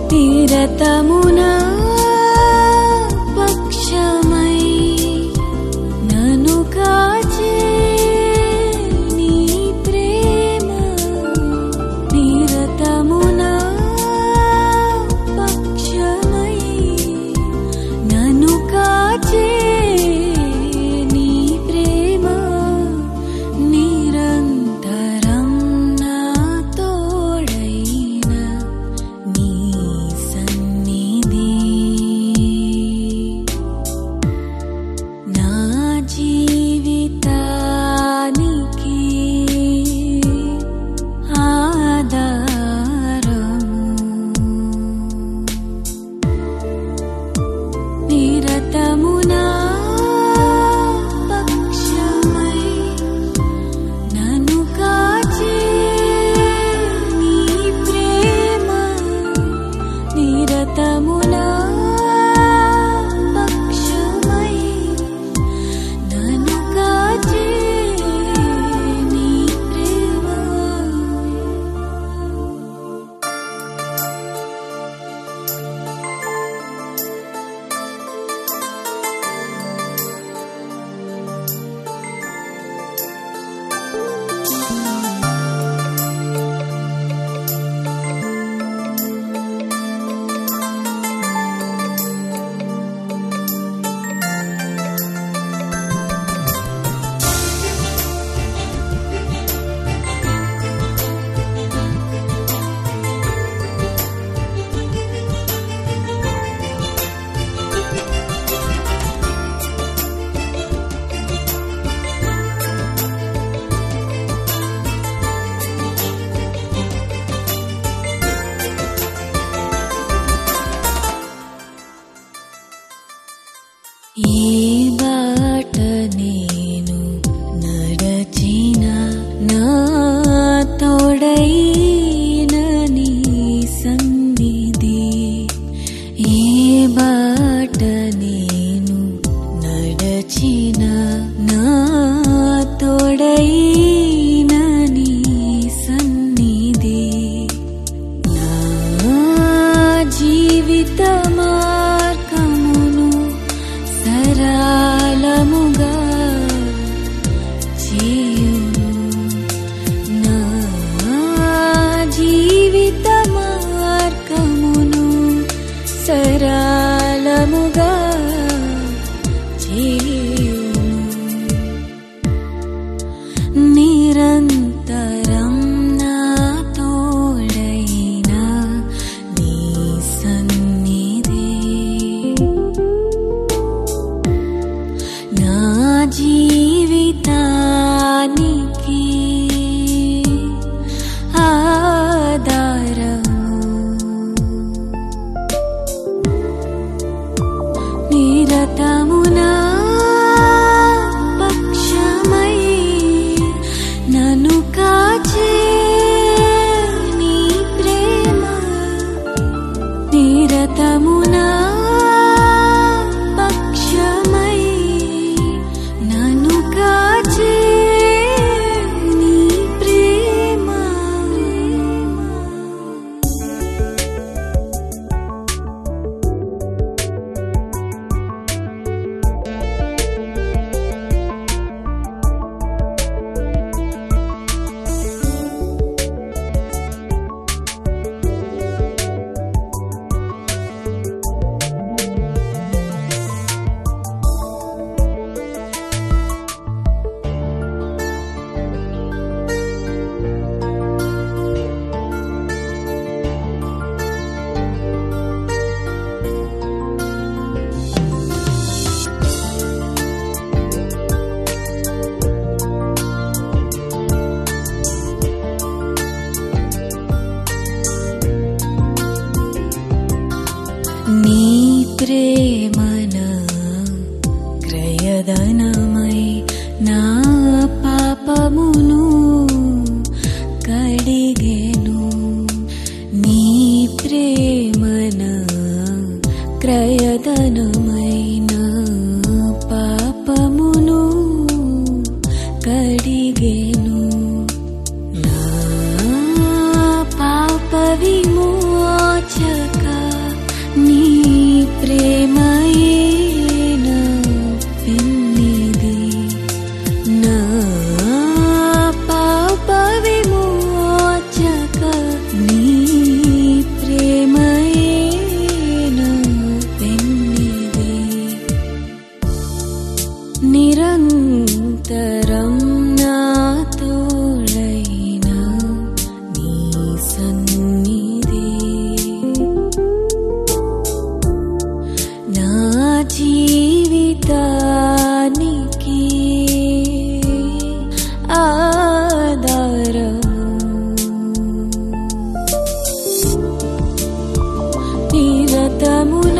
తీరతమునా పక్షమై నన్ను కాచే నీ ప్రేమ తీరతమునా పక్షమై నన్ను కాచే నీ ప్రేమ నిరంతరం నా తోడైన నీ సన్నిధి నా జీవితానికి ఆధారము నిరతమునా పక్షమై నన్ను కాచే నీ ప్రేమ నిరతమునా పక్షమై నన్ను కాచే నీ ప్రేమ ఈ బాట నేను నడచిన నా తోడైన నీ సన్నిధి ఈ బాట నేను నడచిన నా తోడైన నీ సన్నిధి నా జీవిత మార్గమును సరళముగా చేయును నా జీవిత మార్గమును సరళముగా చేయును నిరంతరం నా తోడైన నీ సన్నిధి నా జీవితానికి ఆధారము నిరతమునా పక్షమై నన్ను కాచే నీ ప్రేమ నిరతమునా పక్షమై నన్ను కాచే నీ ప్రేమ నీ ప్రేమన క్రయధనమై నా పాపమును కడిగెను నీ ప్రేమన క్రయధనమై నా పాపమును కడిగెను నా పాప విమోచక చిత్తమున